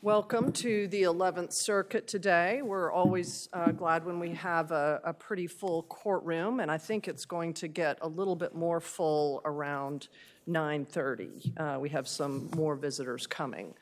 Welcome to the 11th Circuit today. We're always glad when we have a pretty full courtroom, and I think it's going to get a little bit more full around 9:30. We have some more visitors coming.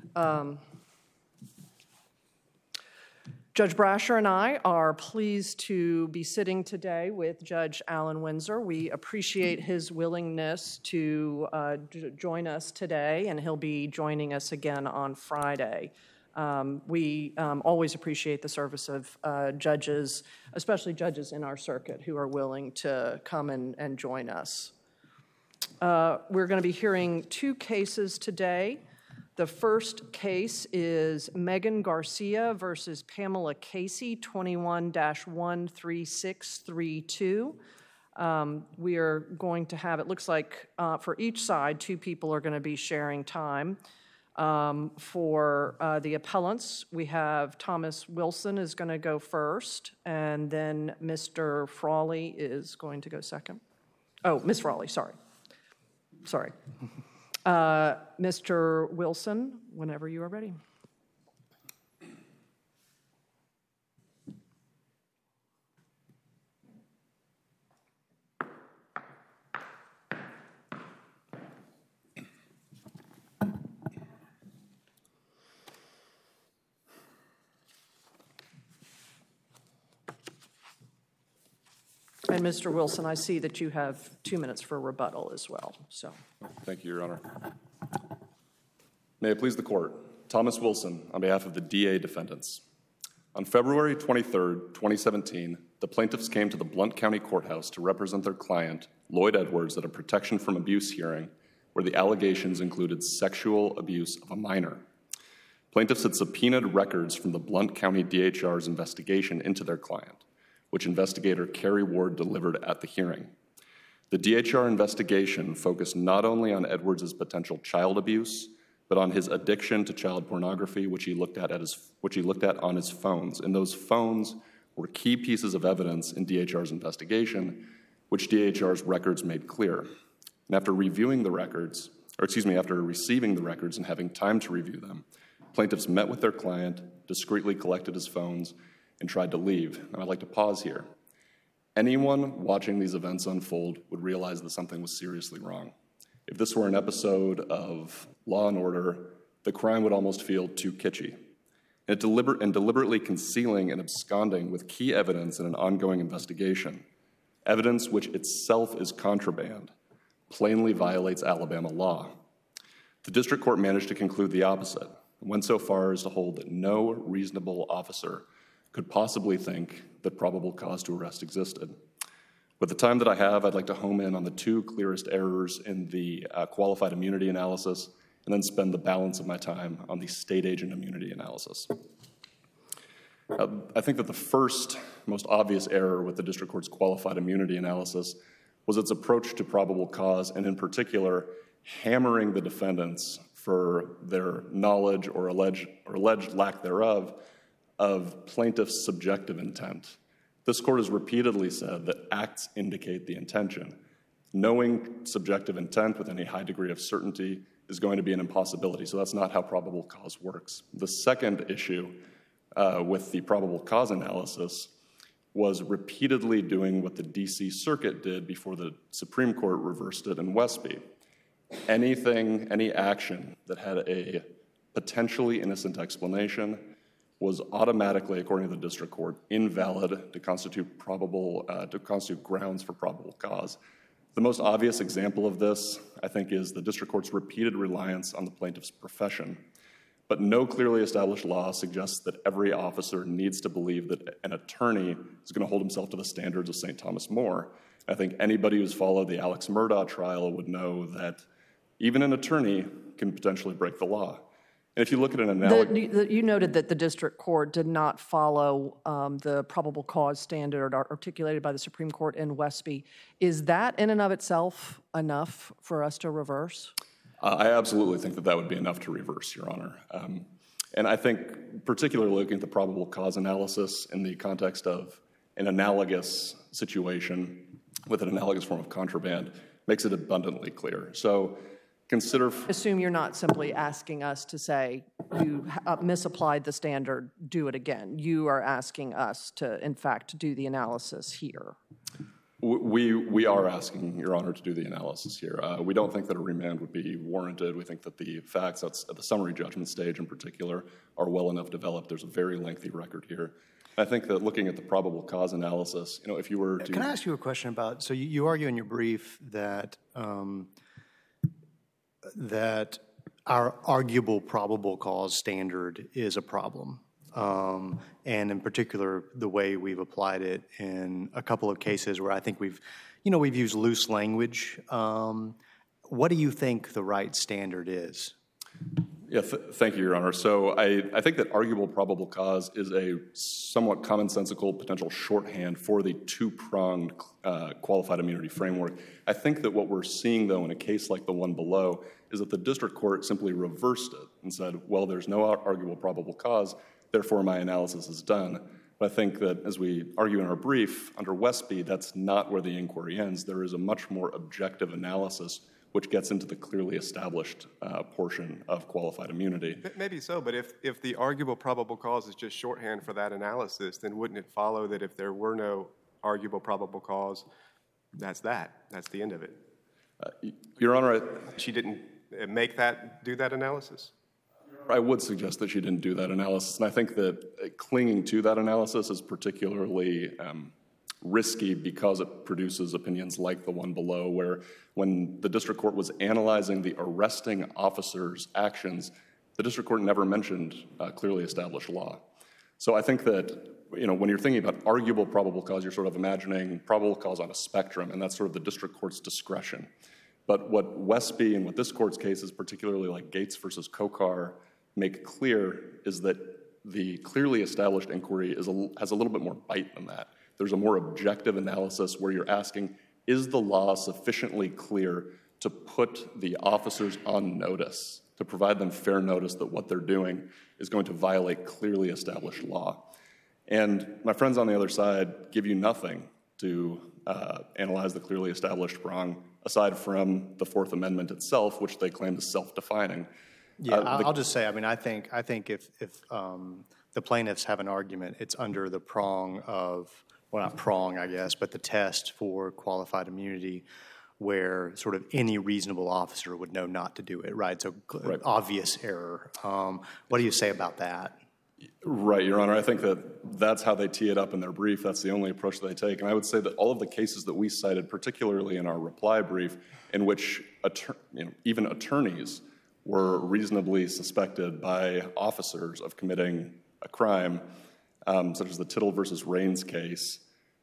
Judge Brasher and I are pleased to be sitting today with Judge Alan Windsor. We appreciate his willingness to join us today, and he'll be joining us again on Friday. We always appreciate the service of judges, especially judges in our circuit, who are willing to come and join us. We're going to be hearing two cases today. The first case is Megan Garcia versus Pamela Casey, 21-13632. We are going to have, it looks like for each side, two people are going to be sharing time. For the appellants, we have Thomas Wilson is going to go first, and then Mr. Frawley is going to go second. Oh, Ms. Frawley, sorry. Mr. Wilson, whenever you are ready. And Mr. Wilson, I see that you have 2 minutes for rebuttal as well. So, thank you, Your Honor. May it please the Court, Thomas Wilson on behalf of the DA defendants. On February 23rd, 2017, the plaintiffs came to the Blount County Courthouse to represent their client, Lloyd Edwards, at a protection from abuse hearing where the allegations included sexual abuse of a minor. Plaintiffs had subpoenaed records from the Blount County DHR's investigation into their client, which investigator Carrie Ward delivered at the hearing. The DHR investigation focused not only on Edwards' potential child abuse, but on his addiction to child pornography, which he looked at on his phones. And those phones were key pieces of evidence in DHR's investigation, which DHR's records made clear. And after receiving the records and having time to review them, plaintiffs met with their client, discreetly collected his phones, and tried to leave. And I'd like to pause here. Anyone watching these events unfold would realize that something was seriously wrong. If this were an episode of Law and Order, the crime would almost feel too kitschy. And deliberately concealing and absconding with key evidence in an ongoing investigation, evidence which itself is contraband, plainly violates Alabama law. The district court managed to conclude the opposite, and went so far as to hold that no reasonable officer could possibly think that probable cause to arrest existed. With the time that I have, I'd like to home in on the two clearest errors in the qualified immunity analysis, and then spend the balance of my time on the state agent immunity analysis. I think that the first, most obvious error with the district court's qualified immunity analysis was its approach to probable cause, and in particular, hammering the defendants for their knowledge or alleged lack thereof of plaintiff's subjective intent. This court has repeatedly said that acts indicate the intention. Knowing subjective intent with any high degree of certainty is going to be an impossibility, so that's not how probable cause works. The second issue with the probable cause analysis was repeatedly doing what the D.C. Circuit did before the Supreme Court reversed it in Westby. Any action that had a potentially innocent explanation was automatically, according to the district court, invalid to constitute grounds for probable cause. The most obvious example of this, I think, is the district court's repeated reliance on the plaintiff's profession. But no clearly established law suggests that every officer needs to believe that an attorney is going to hold himself to the standards of St. Thomas More. I think anybody who's followed the Alex Murdaugh trial would know that even an attorney can potentially break the law. And if you look at an analogy... You noted that the district court did not follow the probable cause standard articulated by the Supreme Court in Westby. Is that in and of itself enough for us to reverse? I absolutely think that would be enough to reverse, Your Honor. And I think particularly looking at the probable cause analysis in the context of an analogous situation with an analogous form of contraband makes it abundantly clear. So consider... Assume you're not simply asking us to say, you misapplied the standard, do it again. You are asking us to, in fact, do the analysis here. We are asking, Your Honor, to do the analysis here. We don't think that a remand would be warranted. We think that the facts at the summary judgment stage in particular are well enough developed. There's a very lengthy record here. I think that looking at the probable cause analysis, if you were to... Can I ask you a question about, so you argue in your brief that that our arguable probable cause standard is a problem. And in particular, the way we've applied it in a couple of cases where I think we've used loose language. What do you think the right standard is? Yeah, thank you, Your Honor. So I think that arguable probable cause is a somewhat commonsensical potential shorthand for the two-pronged qualified immunity framework. I think that what we're seeing, though, in a case like the one below, is that the district court simply reversed it and said, well, there's no arguable probable cause, therefore my analysis is done. But I think that as we argue in our brief, under Westby, that's not where the inquiry ends. There is a much more objective analysis which gets into the clearly established portion of qualified immunity. Maybe so, but if the arguable probable cause is just shorthand for that analysis, then wouldn't it follow that if there were no arguable probable cause, that's the end of it? Your Honor, She didn't do that analysis? I would suggest that she didn't do that analysis, and I think that clinging to that analysis is particularly risky because it produces opinions like the one below, where when the district court was analyzing the arresting officer's actions, the district court never mentioned clearly established law. So I think that, when you're thinking about arguable probable cause, you're sort of imagining probable cause on a spectrum, and that's sort of the district court's discretion. But what Westby and what this court's cases, particularly like Gates versus Kokar, make clear is that the clearly established inquiry has a little bit more bite than that. There's a more objective analysis where you're asking, is the law sufficiently clear to put the officers on notice, to provide them fair notice that what they're doing is going to violate clearly established law? And my friends on the other side give you nothing to analyze the clearly established prong, aside from the Fourth Amendment itself, which they claim is self-defining. Yeah, I'll just say, I think if the plaintiffs have an argument, it's under the prong of, well, not prong, I guess, but the test for qualified immunity where sort of any reasonable officer would know not to do it, right? So Right. Obvious error. What do you say about that? Right, Your Honor. I think that that's how they tee it up in their brief. That's the only approach that they take. And I would say that all of the cases that we cited, particularly in our reply brief, in which even attorneys were reasonably suspected by officers of committing a crime, such as the Tittle versus Raines case,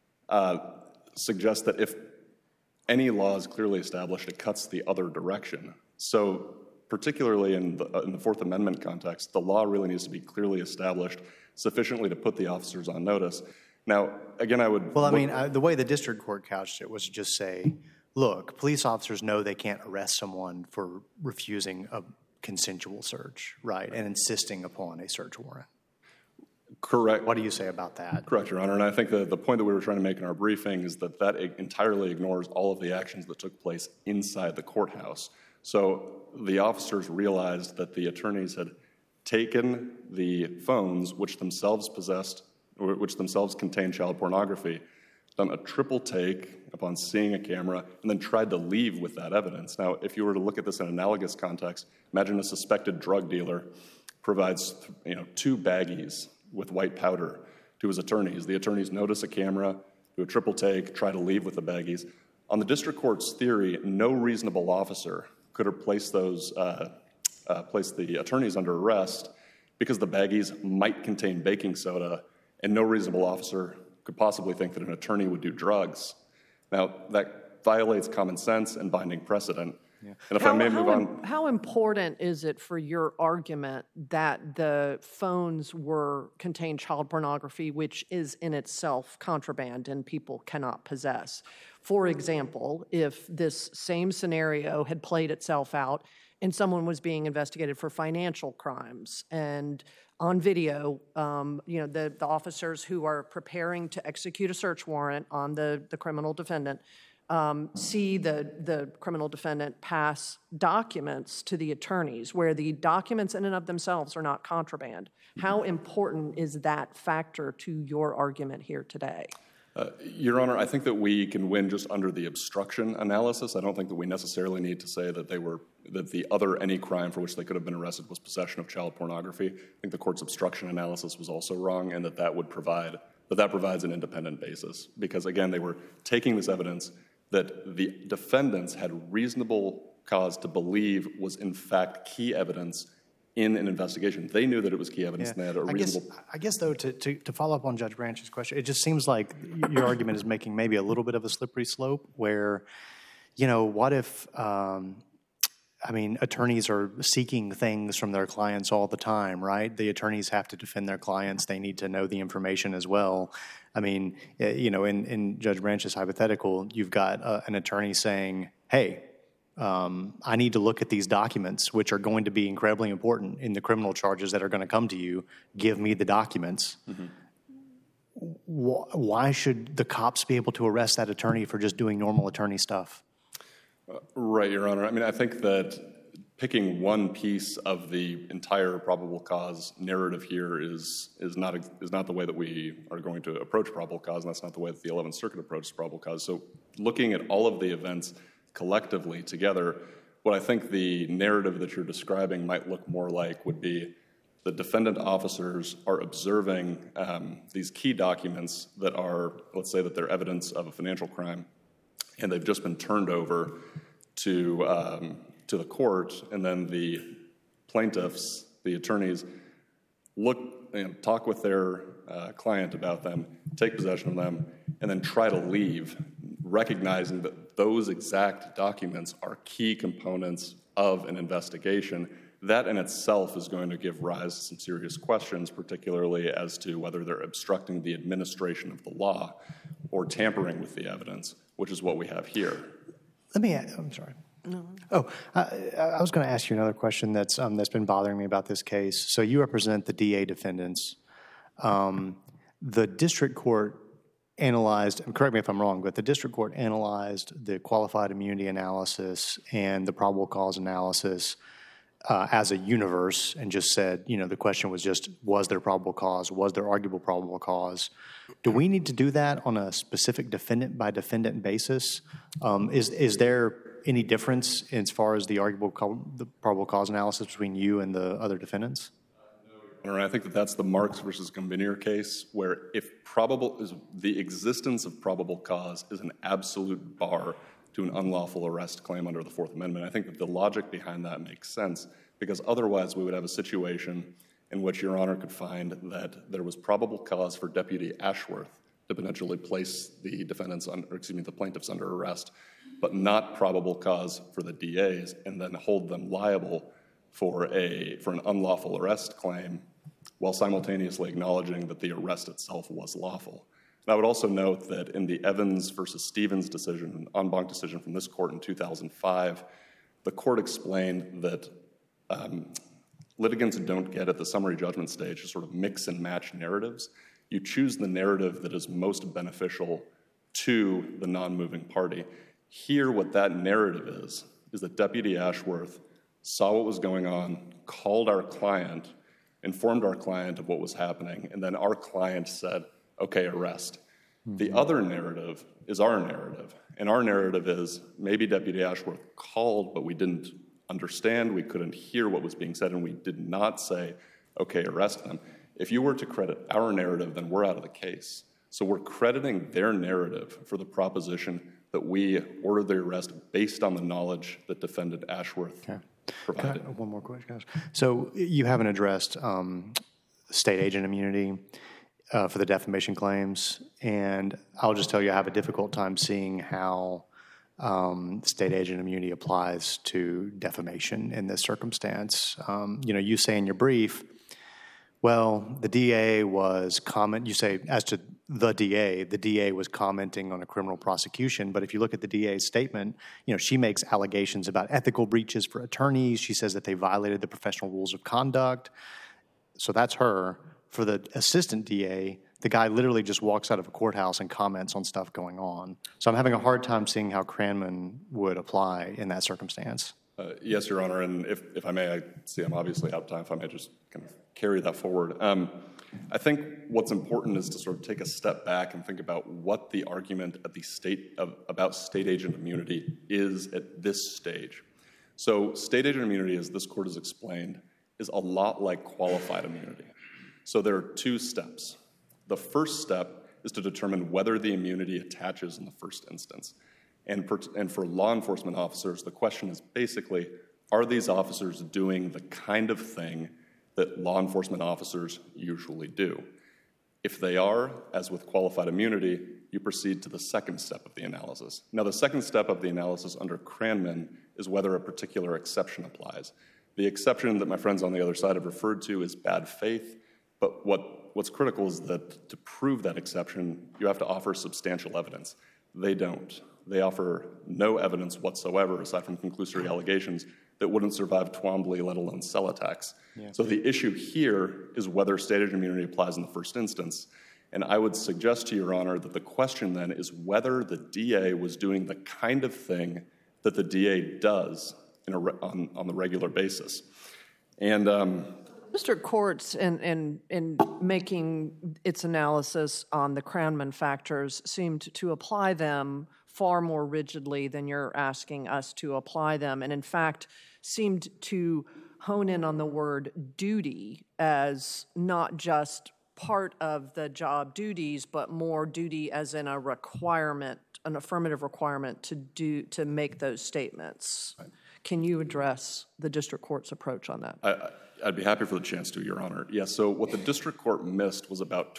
suggest that if any law is clearly established, it cuts the other direction. So particularly in the Fourth Amendment context, the law really needs to be clearly established sufficiently to put the officers on notice. Now, again, I would... Well, the way the district court couched it was to just say, look, police officers know they can't arrest someone for refusing a consensual search, right, and insisting upon a search warrant. Correct. What do you say about that? Correct, Your Honor. And I think the point that we were trying to make in our briefing is that entirely ignores all of the actions that took place inside the courthouse. So the officers realized that the attorneys had taken the phones, which themselves contained child pornography, done a triple take upon seeing a camera, and then tried to leave with that evidence. Now, if you were to look at this in analogous context, imagine a suspected drug dealer provides, 2 baggies with white powder to his attorneys. The attorneys notice a camera, do a triple take, try to leave with the baggies. On the district court's theory, no reasonable officer could have placed the attorneys under arrest because the baggies might contain baking soda, and no reasonable officer could possibly think that an attorney would do drugs. Now, that violates common sense and binding precedent. Yeah. And if I may move on. How important is it for your argument that the phones contained child pornography, which is in itself contraband and people cannot possess? For example, if this same scenario had played itself out and someone was being investigated for financial crimes, and on video, the officers who are preparing to execute a search warrant on the criminal defendant see the criminal defendant pass documents to the attorneys where the documents in and of themselves are not contraband. How important is that factor to your argument here today? Your Honor, I think that we can win just under the obstruction analysis. I don't think that we necessarily need to say that the other any crime for which they could have been arrested was possession of child pornography. I think the court's obstruction analysis was also wrong, and that provides an independent basis. Because again, they were taking this evidence that the defendants had reasonable cause to believe was in fact key evidence in an investigation. They knew that it was key evidence, and they had a reasonable... I guess, though, to follow up on Judge Branch's question, it just seems like your argument is making maybe a little bit of a slippery slope where, what if, attorneys are seeking things from their clients all the time, right? The attorneys have to defend their clients. They need to know the information as well. In Judge Branch's hypothetical, you've got an attorney saying, hey, I need to look at these documents, which are going to be incredibly important in the criminal charges that are going to come to you. Give me the documents. Mm-hmm. Why should the cops be able to arrest that attorney for just doing normal attorney stuff? Right, Your Honor. I think that picking one piece of the entire probable cause narrative here is not the way that we are going to approach probable cause, and that's not the way that the 11th Circuit approaches probable cause. So looking at all of the events collectively together, what I think the narrative that you're describing might look more like would be the defendant officers are observing these key documents that are, let's say that they're evidence of a financial crime, and they've just been turned over to the court, and then the plaintiffs, the attorneys, talk with their client about them, take possession of them, and then try to leave, recognizing that those exact documents are key components of an investigation. That in itself is going to give rise to some serious questions, particularly as to whether they're obstructing the administration of the law or tampering with the evidence, which is what we have here. I'm sorry. No. Oh, I was going to ask you another question that's been bothering me about this case. So you represent the DA defendants. The district court analyzed, and correct me if I'm wrong, but the district court analyzed the qualified immunity analysis and the probable cause analysis as a universe and just said, the question was just, was there probable cause? Was there arguable probable cause? Do we need to do that on a specific defendant-by-defendant basis? Is there any difference as far as the probable cause analysis between you and the other defendants? I think that's the Marks versus Gambinier case, where the existence of probable cause is an absolute bar to an unlawful arrest claim under the Fourth Amendment. I think that the logic behind that makes sense, because otherwise we would have a situation in which Your Honor could find that there was probable cause for Deputy Ashworth to potentially place the plaintiffs under arrest, but not probable cause for the DAs, and then hold them liable for an unlawful arrest claim, while simultaneously acknowledging that the arrest itself was lawful. And I would also note that in the Evans versus Stevens decision, an en banc decision from this court in 2005, the court explained that litigants don't get at the summary judgment stage to sort of mix and match narratives. You choose the narrative that is most beneficial to the non-moving party. Here, what that narrative is that Deputy Ashworth saw what was going on, called our client, informed our client of what was happening, and then our client said, okay, arrest. Mm-hmm. The other narrative is our narrative, and our narrative is maybe Deputy Ashworth called, but we didn't understand, we couldn't hear what was being said, and we did not say, okay, arrest them. If you were to credit our narrative, then we're out of the case. So we're crediting their narrative for the proposition that we ordered the arrest based on the knowledge that Defendant Ashworth provided. One more question, guys. So you haven't addressed state agent immunity for the defamation claims, and I'll just tell you I have a difficult time seeing how state agent immunity applies to defamation in this circumstance. You say in your brief, well, the DA was you say as to the DA was commenting on a criminal prosecution, but if you look at the DA's statement, she makes allegations about ethical breaches for attorneys. She says that they violated the professional rules of conduct. So that's her. For the assistant DA, The guy literally just walks out of a courthouse and comments on stuff going on. So I'm having a hard time seeing how Cranman would apply in that circumstance. Yes, Your Honor, and if I may, I see I'm obviously out of time, if I may just kind of carry that forward. I think what's important is to sort of take a step back and think about what the argument at the about state agent immunity is at this stage. So state agent immunity, as this court has explained, is a lot like qualified immunity. So there are two steps. The first step is to determine whether the immunity attaches in the first instance. And for law enforcement officers, the question is basically, are these officers doing the kind of thing that law enforcement officers usually do? If they are, as with qualified immunity, you proceed to the second step of the analysis. Now, the second step of the analysis under Cranman is whether a particular exception applies. The exception that my friends on the other side have referred to is bad faith, but what's critical is that to prove that exception, you have to offer substantial evidence. They don't. They offer no evidence whatsoever, aside from conclusory allegations, that wouldn't survive Twombly, let alone Celotex. Yeah. So the issue here is whether state agent immunity applies in the first instance. And I would suggest to Your Honor that the question then is whether the DA was doing the kind of thing that the DA does on the regular basis. And District Courts, in making its analysis on the Cranman factors, seemed to apply them far more rigidly than you're asking us to apply them, and in fact seemed to hone in on the word duty as not just part of the job duties, but more duty as in a requirement, an affirmative requirement to make those statements. Right. Can you address the District Court's approach on that? I'd be happy for the chance to, Your Honor. Yes, so what the District Court missed was about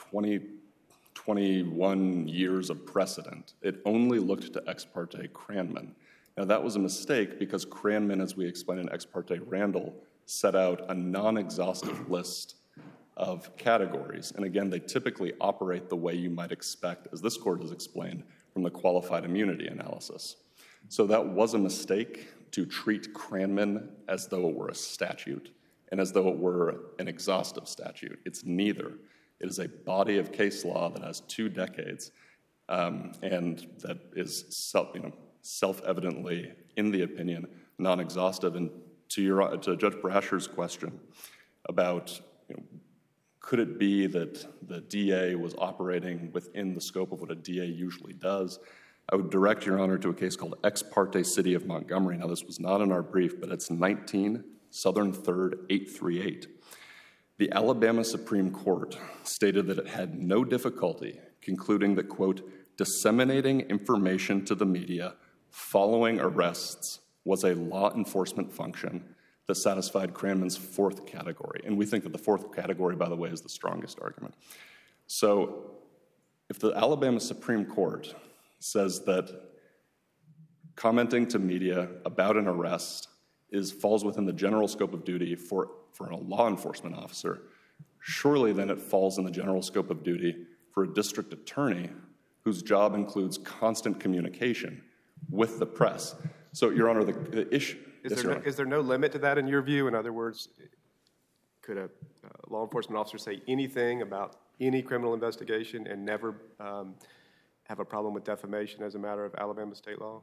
21 years of precedent. It only looked to Ex parte Cranman. Now, that was a mistake because Cranman, as we explained in Ex parte Randall, set out a non-exhaustive list of categories. And again, they typically operate the way you might expect, as this court has explained, from the qualified immunity analysis. So that was a mistake to treat Cranman as though it were a statute and as though it were an exhaustive statute. It's neither. It is a body of case law that has 2 decades and that is self-evidently, in the opinion, non-exhaustive. And to Judge Brasher's question about could it be that the DA was operating within the scope of what a DA usually does, I would direct Your Honor to a case called Ex parte City of Montgomery. Now, this was not in our brief, but it's 19 Southern 3rd 838. The Alabama Supreme Court stated that it had no difficulty concluding that, quote, disseminating information to the media following arrests was a law enforcement function that satisfied Cranman's 4th category. And we think that the 4th category, by the way, is the strongest argument. So if the Alabama Supreme Court says that commenting to media about an arrest falls within the general scope of duty for a law enforcement officer, surely then it falls in the general scope of duty for a district attorney whose job includes constant communication with the press. So, Your Honor, the issue... Is there no limit to that in your view? In other words, could a law enforcement officer say anything about any criminal investigation and never have a problem with defamation as a matter of Alabama state law?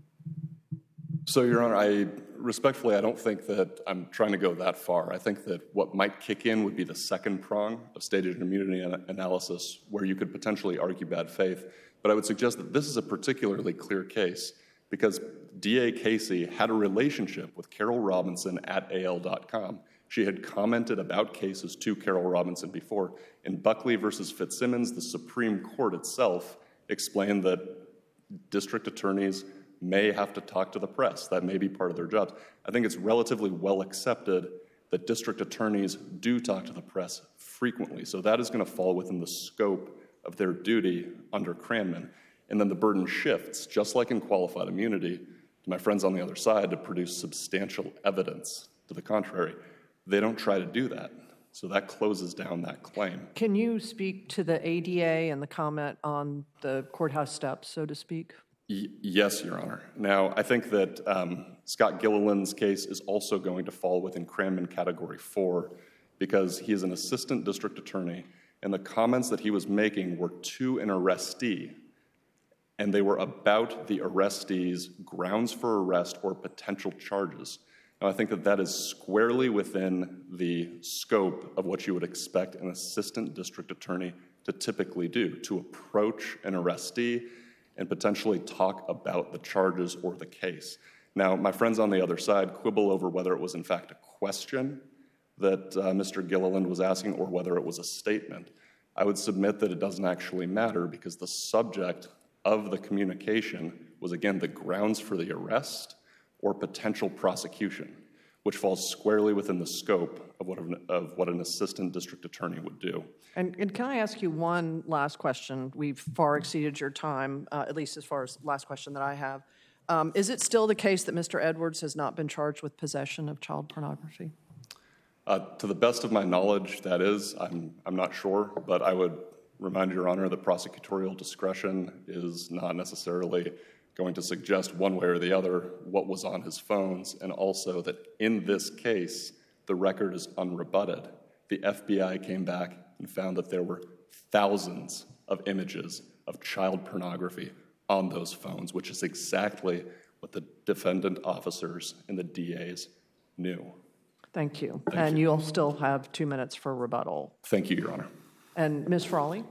So, Your Honor, I don't think that I'm trying to go that far. I think that what might kick in would be the second prong of state agent immunity analysis, where you could potentially argue bad faith. But I would suggest that this is a particularly clear case because D.A. Casey had a relationship with Carol Robinson at AL.com. She had commented about cases to Carol Robinson before. In Buckley versus Fitzsimmons, the Supreme Court itself explained that district attorneys may have to talk to the press. That may be part of their jobs. I think it's relatively well accepted that district attorneys do talk to the press frequently. So that is going to fall within the scope of their duty under Cranman. And then the burden shifts, just like in qualified immunity, to my friends on the other side to produce substantial evidence to the contrary. They don't try to do that. So that closes down that claim. Can you speak to the ADA and the comment on the courthouse steps, so to speak? Yes, Your Honor. Now, I think that Scott Gilliland's case is also going to fall within Cranman Category 4 because he is an assistant district attorney and the comments that he was making were to an arrestee, and they were about the arrestee's grounds for arrest or potential charges. Now, I think that that is squarely within the scope of what you would expect an assistant district attorney to typically do, to approach an arrestee and potentially talk about the charges or the case. Now, my friends on the other side quibble over whether it was in fact a question that Mr. Gilliland was asking or whether it was a statement. I would submit that it doesn't actually matter because the subject of the communication was, again, the grounds for the arrest or potential prosecution, which falls squarely within the scope of what an assistant district attorney would do. And can I ask you one last question? We've far exceeded your time, at least as far as last question that I have. Is it still the case that Mr. Edwards has not been charged with possession of child pornography? To the best of my knowledge, that is. I'm not sure, but I would remind Your Honor that prosecutorial discretion is not necessarily going to suggest one way or the other what was on his phones, and also that in this case, the record is unrebutted. The FBI came back and found that there were thousands of images of child pornography on those phones, which is exactly what the defendant officers and the DAs knew. Thank you. Thank And you. you'll still have 2 minutes for rebuttal. Thank you, Your Honor. And Ms. Frawley?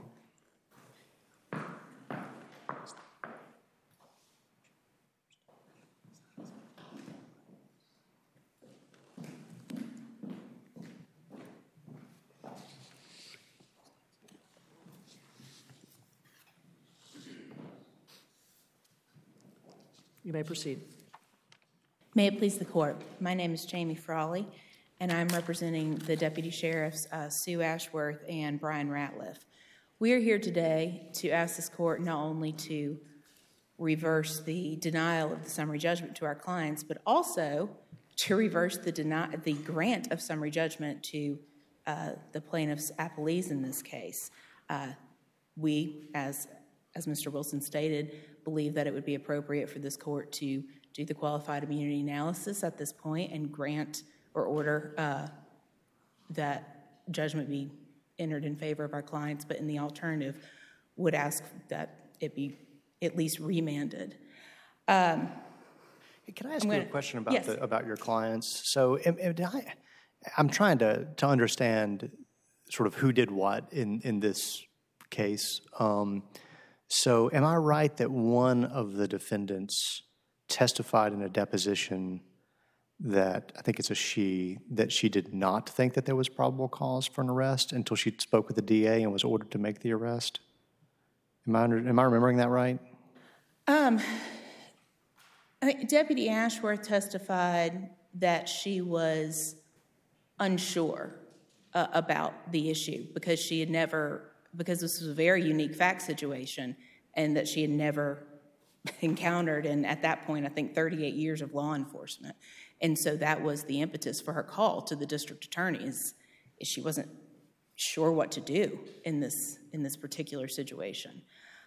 You may proceed. May it please the court. My name is Jamie Frawley, and I'm representing the Deputy Sheriffs Sue Ashworth and Brian Ratliff. We are here today to ask this court not only to reverse the denial of the summary judgment to our clients, but also to reverse the grant of summary judgment to the plaintiff's appellees in this case. We, as Mr. Wilson stated, believe that it would be appropriate for this court to do the qualified immunity analysis at this point and grant or order that judgment be entered in favor of our clients, but in the alternative would ask that it be at least remanded. Can I ask you a question about yes. about your clients? So I'm trying to understand sort of who did what in this case. So am I right that one of the defendants testified in a deposition that, I think it's a she, that she did not think that there was probable cause for an arrest until she spoke with the DA and was ordered to make the arrest? Am I remembering that right? Deputy Ashworth testified that she was unsure about the issue because this was a very unique fact situation and that she had never encountered in, at that point, I think 38 years of law enforcement. And so that was the impetus for her call to the district attorney is she wasn't sure what to do in this particular situation.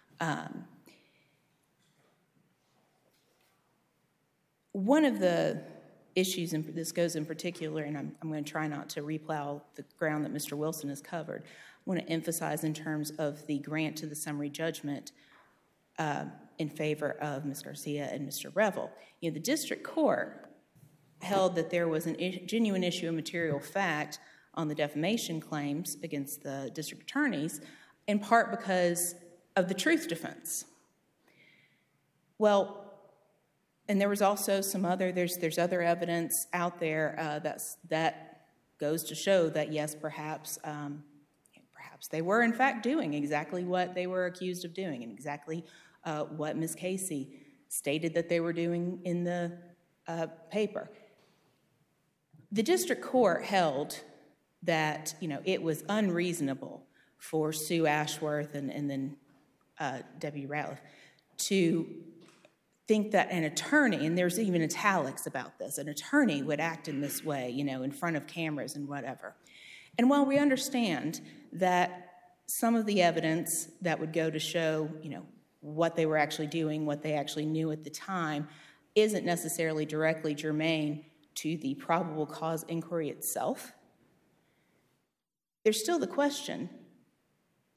One of the issues, and this goes in particular, and I'm going to try not to replow the ground that Mr. Wilson has covered, I want to emphasize in terms of the grant to the summary judgment in favor of Ms. Garcia and Mr. Revel. The district court held that there was a genuine issue of material fact on the defamation claims against the district attorneys, in part because of the truth defense. Well, and there was also there's other evidence out there that goes to show that yes, perhaps they were in fact doing exactly what they were accused of doing and exactly what Ms. Casey stated that they were doing in the paper. The district court held that it was unreasonable for Sue Ashworth and then Deputy Ratliff to think that an attorney, and there's even italics about this, an attorney would act in this way, in front of cameras and whatever. And while we understand that some of the evidence that would go to show, what they were actually doing, what they actually knew at the time, isn't necessarily directly germane to the probable cause inquiry itself, there's still the question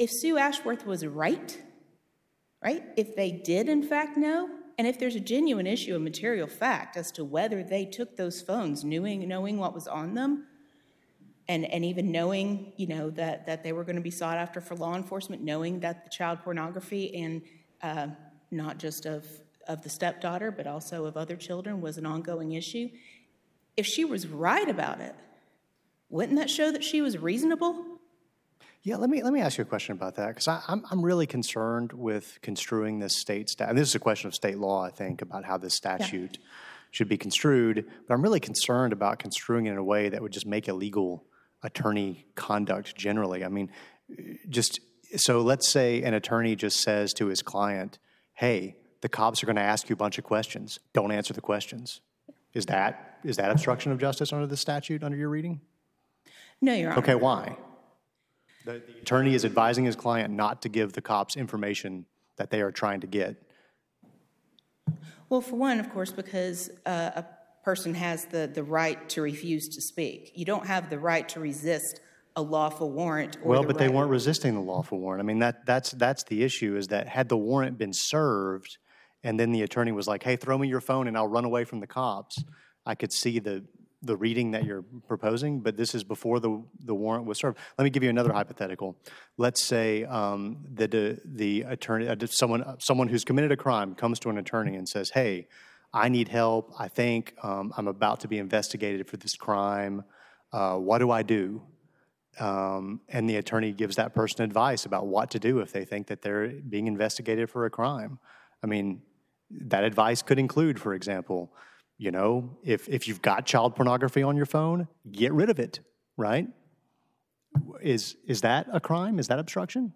if Sue Ashworth was right, if they did in fact know, and if there's a genuine issue of material fact as to whether they took those phones knowing what was on them, and even knowing, that they were going to be sought after for law enforcement, knowing that the child pornography and not just of the stepdaughter, but also of other children was an ongoing issue, if she was right about it, wouldn't that show that she was reasonable? Yeah, let me ask you a question about that, because I'm really concerned with construing this state statute. And this is a question of state law, I think, about how this statute should be construed. But I'm really concerned about construing it in a way that would just make illegal attorney conduct generally. I mean, so let's say an attorney just says to his client, "Hey, the cops are going to ask you a bunch of questions. Don't answer the questions." Is that obstruction of justice under the statute, under your reading? No, Your Honor. Okay, why? The attorney is advising his client not to give the cops information that they are trying to get. Well, for one, of course, because a person has the right to refuse to speak. You don't have the right to resist a lawful warrant. But they weren't resisting the lawful warrant. I mean, that's the issue, is that had the warrant been served and then the attorney was like, "Hey, throw me your phone and I'll run away from the cops," I could see the reading that you're proposing, but this is before the warrant was served. Let me give you another hypothetical. Let's say that the attorney, someone who's committed a crime comes to an attorney and says, "Hey, I need help. I think I'm about to be investigated for this crime. What do I do?" And the attorney gives that person advice about what to do if they think that they're being investigated for a crime. I mean, that advice could include, for example, if you've got child pornography on your phone, get rid of it, right? Is that a crime? Is that obstruction?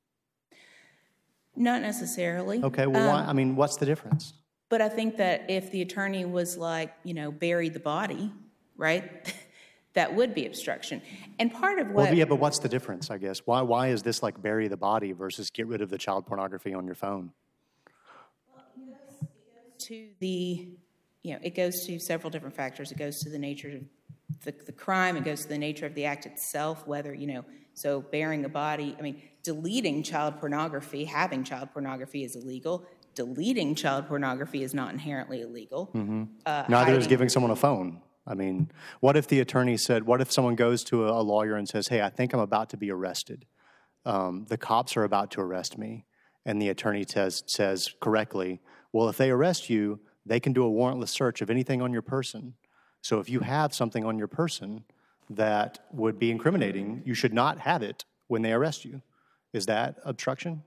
Not necessarily. Okay, well, why? I mean, what's the difference? But I think that if the attorney was like, bury the body, right, that would be obstruction. And part of what... Well, yeah, but what's the difference, I guess? Why is this like bury the body versus get rid of the child pornography on your phone? It goes to several different factors. It goes to the nature of the crime. It goes to the nature of the act itself, whether, so burying a body, deleting child pornography, having child pornography is illegal. Deleting child pornography is not inherently illegal. Mm-hmm. Neither is giving someone a phone. I mean, what if the attorney said, what if someone goes to a lawyer and says, "Hey, I think I'm about to be arrested. The cops are about to arrest me." And the attorney says correctly, "Well, if they arrest you, they can do a warrantless search of anything on your person. So if you have something on your person that would be incriminating, you should not have it when they arrest you." Is that obstruction?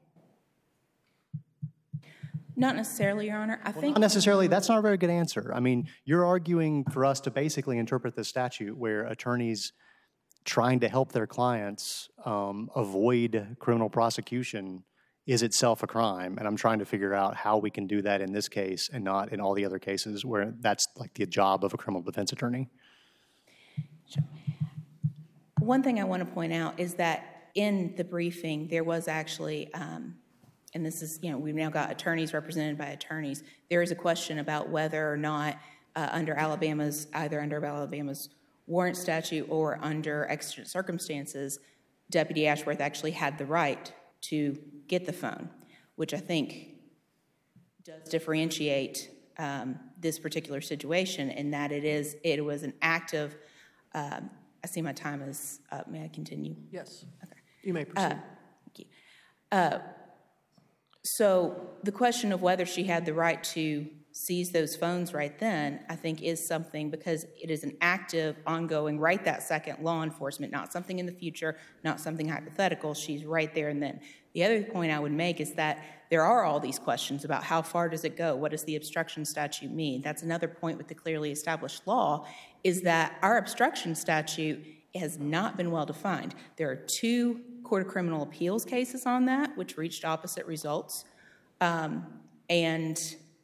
Not necessarily, Your Honor. Not necessarily. That's not a very good answer. I mean, you're arguing for us to basically interpret the statute where attorneys trying to help their clients avoid criminal prosecution is itself a crime, and I'm trying to figure out how we can do that in this case and not in all the other cases where that's like the job of a criminal defense attorney. Sure. One thing I want to point out is that in the briefing, there was actually, and this is, we've now got attorneys represented by attorneys, there is a question about whether or not either under Alabama's warrant statute or under exigent circumstances, Deputy Ashworth actually had the right to get the phone, which I think does differentiate this particular situation in that it was an act of, I see my time is up. May I continue? Yes. Okay. You may proceed. Thank you. So the question of whether she had the right to seize those phones right then, I think is something, because it is an active, ongoing, right that second law enforcement, not something in the future, not something hypothetical. She's right there and then. The other point I would make is that there are all these questions about how far does it go? What does the obstruction statute mean? That's another point with the clearly established law, is that our obstruction statute has not been well defined. There are 2 Court of Criminal Appeals cases on that, which reached opposite results. And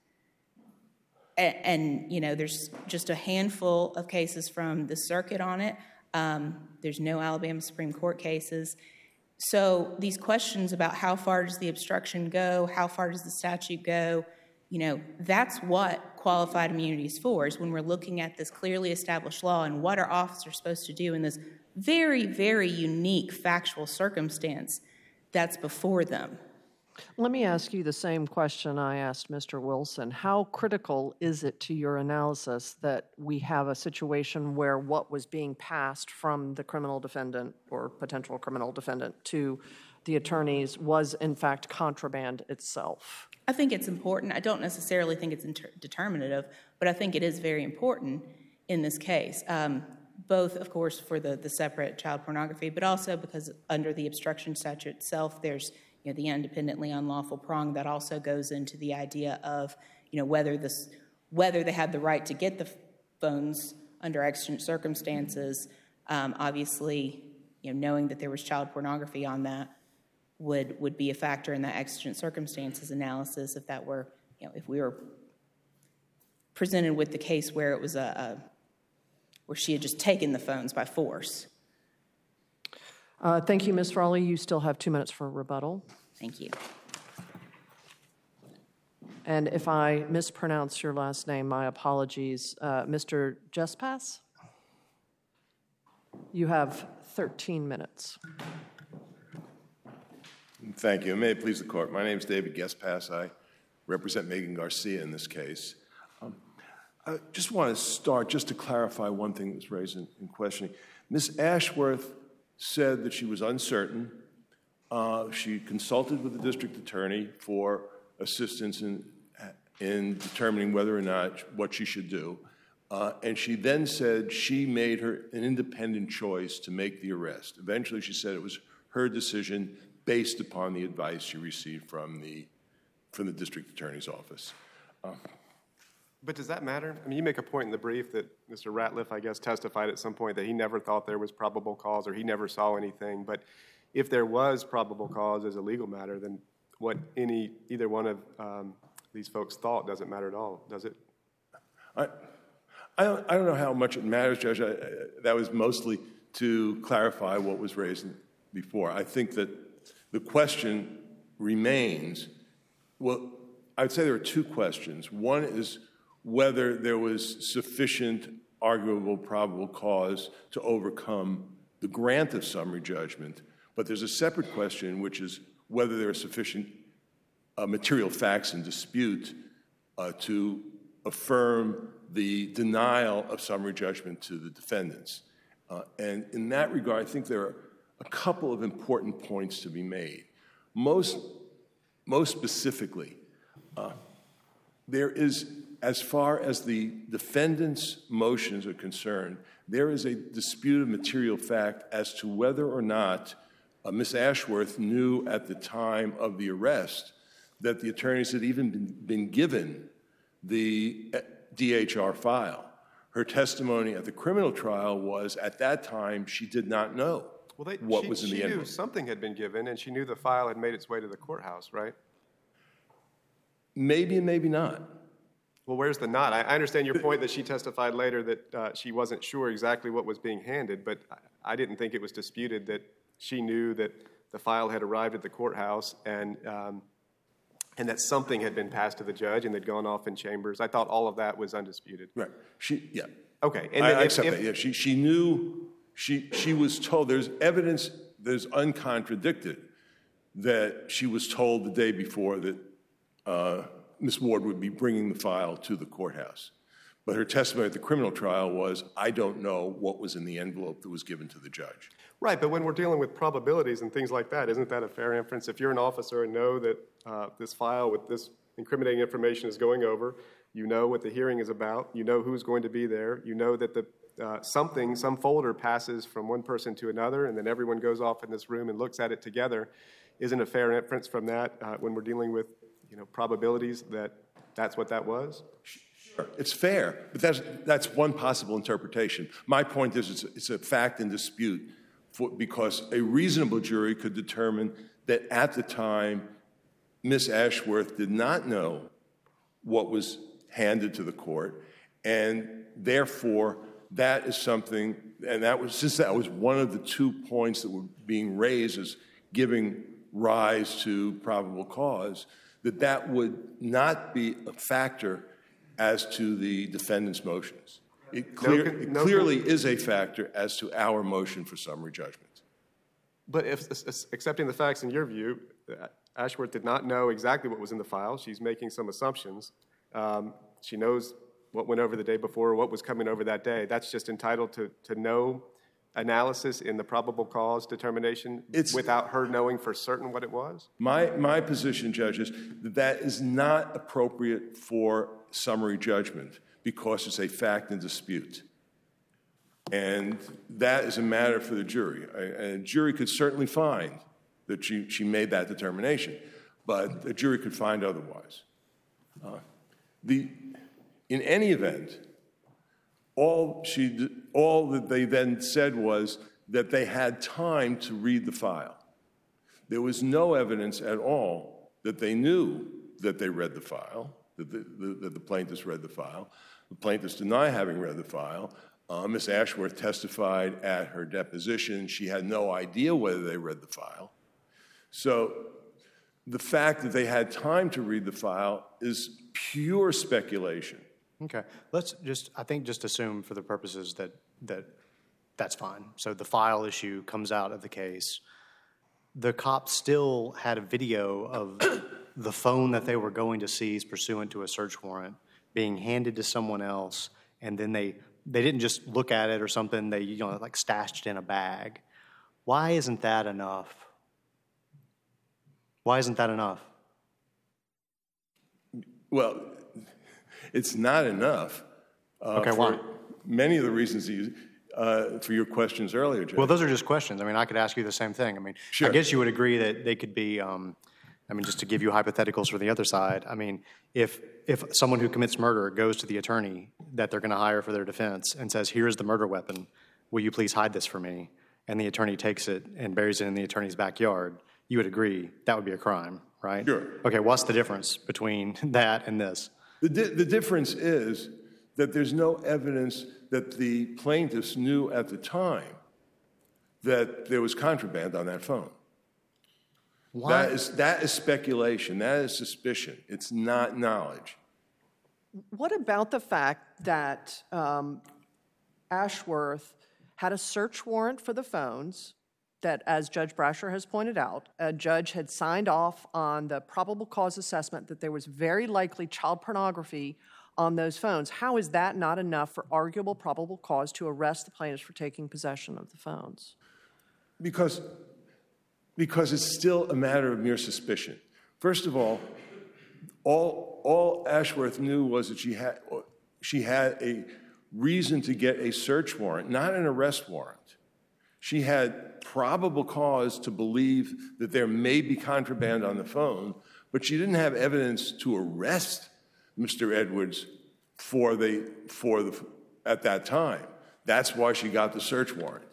there's just a handful of cases from the circuit on it. There's no Alabama Supreme Court cases. So these questions about how far does the obstruction go, how far does the statute go, that's what qualified immunity is for, is when we're looking at this clearly established law and what are officers supposed to do in this very, very unique factual circumstance. that's before them. Let me ask you the same question I asked Mr. Wilson. How critical is it to your analysis that we have a situation where what was being passed from the criminal defendant or potential criminal defendant to the attorneys was, in fact, contraband itself? I think it's important. I don't necessarily think it's determinative, but I think it is very important in this case, both, of course, for the separate child pornography, but also because under the obstruction statute itself, there's the independently unlawful prong that also goes into the idea of whether they had the right to get the phones under exigent circumstances. Obviously, knowing that there was child pornography on that would be a factor in that exigent circumstances analysis. If that were, if we were presented with the case where it was where she had just taken the phones by force. Thank you, Ms. Frawley. You still have 2 minutes for rebuttal. Thank you. And if I mispronounce your last name, my apologies. Mr. Jespas, you have 13 minutes. Thank you. And may it please the Court. My name is David Gespass. I represent Megan Garcia in this case. I just want to start just to clarify one thing that was raised in questioning. Ms. Ashworth said that she was uncertain. She consulted with the district attorney for assistance in determining whether or not what she should do. And she then said she made an independent choice to make the arrest. Eventually, she said it was her decision based upon the advice she received from the district attorney's office. But does that matter? I mean, you make a point in the brief that Mr. Ratliff, I guess, testified at some point that he never thought there was probable cause or he never saw anything. But if there was probable cause as a legal matter, then what either one of these folks thought doesn't matter at all, does it? I don't know how much it matters, Judge. That was mostly to clarify what was raised before. I think that the question remains, well, I'd say there are two questions. One is whether there was sufficient arguable probable cause to overcome the grant of summary judgment. But there's a separate question, which is whether there are sufficient material facts in dispute to affirm the denial of summary judgment to the defendants. And in that regard, I think there are a couple of important points to be made. Most specifically, there is, as far as the defendant's motions are concerned, there is a dispute of material fact as to whether or not Ms. Ashworth knew at the time of the arrest that the attorneys had even been given the DHR file. Her testimony at the criminal trial was, at that time, she did not know what was in the envelope. She knew something had been given, and she knew the file had made its way to the courthouse, right? Maybe and maybe not. Well, where's the not? I understand your point that she testified later that she wasn't sure exactly what was being handed, but I didn't think it was disputed that she knew that the file had arrived at the courthouse and that something had been passed to the judge and they'd gone off in chambers. I thought all of that was undisputed. Right. Yeah. Okay. And I accept that. Yeah. She knew. She was told. There's evidence. There's uncontradicted that she was told the day before that Ms. Ward would be bringing the file to the courthouse. But her testimony at the criminal trial was, I don't know what was in the envelope that was given to the judge. Right, but when we're dealing with probabilities and things like that, isn't that a fair inference? If you're an officer and know that this file with this incriminating information is going over, you know what the hearing is about, you know who's going to be there, you know that some folder passes from one person to another, and then everyone goes off in this room and looks at it together, isn't a fair inference from that when we're dealing with probabilities that that's what that was? Sure, it's fair, but that's one possible interpretation. My point is it's a fact in dispute because a reasonable jury could determine that at the time Ms. Ashworth did not know what was handed to the court, and therefore that is something, and since that was one of the 2 points that were being raised as giving rise to probable cause, that would not be a factor as to the defendant's motions. It clearly is a factor as to our motion for summary judgment. But if accepting the facts in your view, Ashworth did not know exactly what was in the file. She's making some assumptions. She knows what went over the day before, what was coming over that day. That's just entitled to no analysis in the probable cause determination without her knowing for certain what it was? My position, Judge, is that is not appropriate for summary judgment because it's a fact in dispute. And that is a matter for the jury. A jury could certainly find that she made that determination, but the jury could find otherwise. In any event, all that they then said was that they had time to read the file. There was no evidence at all that they knew that they read the file, that the plaintiffs read the file. The plaintiffs deny having read the file. Ms. Ashworth testified at her deposition. She had no idea whether they read the file. So the fact that they had time to read the file is pure speculation. Okay. Let's just assume for the purposes that that's fine. So the file issue comes out of the case. The cops still had a video of the phone that they were going to seize pursuant to a search warrant being handed to someone else, and then they didn't just look at it or something. They like stashed it in a bag. Why isn't that enough? Why isn't that enough? Well, it's not enough. Okay, why? Many of the reasons for your questions earlier, Judge. Well, those are just questions. I mean, I could ask you the same thing. I mean, Sure. I guess you would agree that they could be, just to give you hypotheticals for the other side, I mean, if someone who commits murder goes to the attorney that they're going to hire for their defense and says, here's the murder weapon, will you please hide this for me? And the attorney takes it and buries it in the attorney's backyard, you would agree that would be a crime, right? Sure. Okay, what's the difference between that and this? The difference is that there's no evidence that the plaintiffs knew at the time that there was contraband on that phone. Why? That is speculation. That is suspicion. It's not knowledge. What about the fact that Ashworth had a search warrant for the phones that, as Judge Brasher has pointed out, a judge had signed off on the probable cause assessment that there was very likely child pornography on those phones? How is that not enough for arguable probable cause to arrest the plaintiffs for taking possession of the phones? Because it's still a matter of mere suspicion. First of all Ashworth knew was that she had a reason to get a search warrant, not an arrest warrant. She had probable cause to believe that there may be contraband on the phone, but she didn't have evidence to arrest Mr. Edwards at that time. That's why she got the search warrant.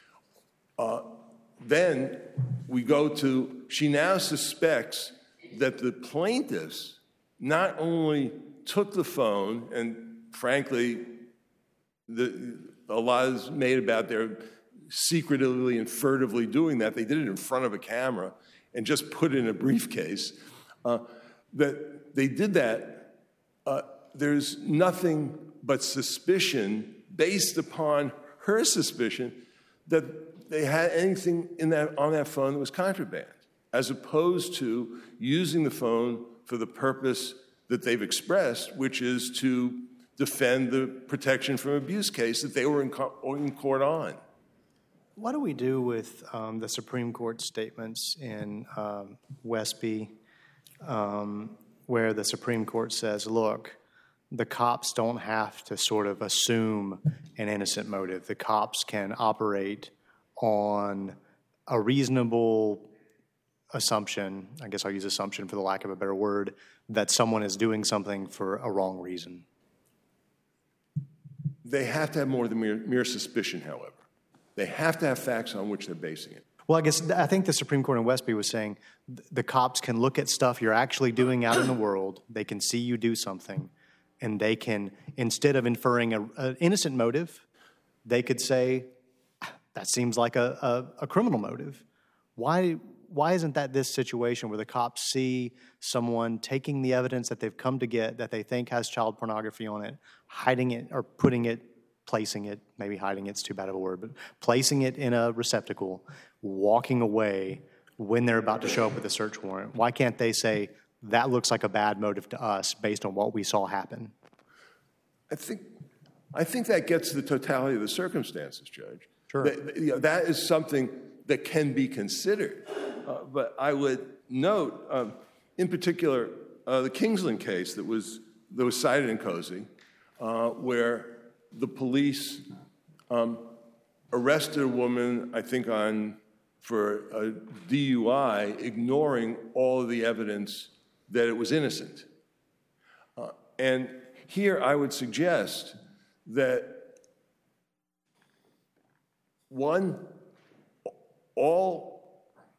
Then we go to, she now suspects that the plaintiffs not only took the phone, and frankly, a lot is made about their secretively and furtively doing that. They did it in front of a camera and just put it in a briefcase. That they did that, there's nothing but suspicion based upon her suspicion that they had anything on that phone that was contraband, as opposed to using the phone for the purpose that they've expressed, which is to defend the protection from abuse case that they were in court on. What do we do with the Supreme Court statements in Westby where the Supreme Court says, look, the cops don't have to sort of assume an innocent motive. The cops can operate on a reasonable assumption, I guess I'll use assumption for the lack of a better word, that someone is doing something for a wrong reason. They have to have more than mere suspicion, however. They have to have facts on which they're basing it. Well, I think the Supreme Court in Westby was saying the cops can look at stuff you're actually doing out in the world, they can see you do something, and they can, instead of inferring an innocent motive, they could say, that seems like a criminal motive. Why isn't that this situation where the cops see someone taking the evidence that they've come to get that they think has child pornography on it, hiding it or putting it placing it, maybe hiding it's too bad of a word, but placing it in a receptacle, walking away when they're about to show up with a search warrant? Why can't they say, that looks like a bad motive to us based on what we saw happen? I think that gets to the totality of the circumstances, Judge. Sure. That is something that can be considered. But I would note, in particular, the Kingsland case that was cited in Cozy, where the police arrested a woman, I think, for a DUI, ignoring all of the evidence that it was innocent. And here I would suggest that, one, all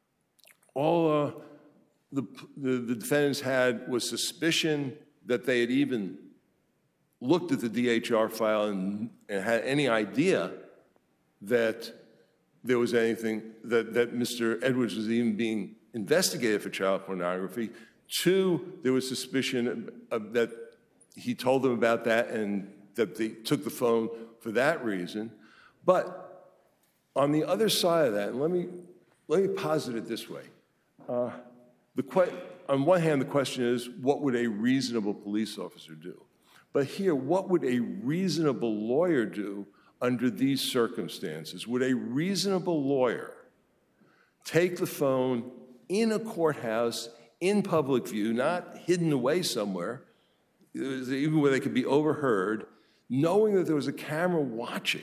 the defendants had was suspicion that they had even looked at the DHR file and had any idea that there was anything, that Mr. Edwards was even being investigated for child pornography. Two, there was suspicion that he told them about that and that they took the phone for that reason. But on the other side of that, and let me posit it this way. On one hand, the question is, what would a reasonable police officer do? But here, what would a reasonable lawyer do under these circumstances? Would a reasonable lawyer take the phone in a courthouse, in public view, not hidden away somewhere, even where they could be overheard, knowing that there was a camera watching?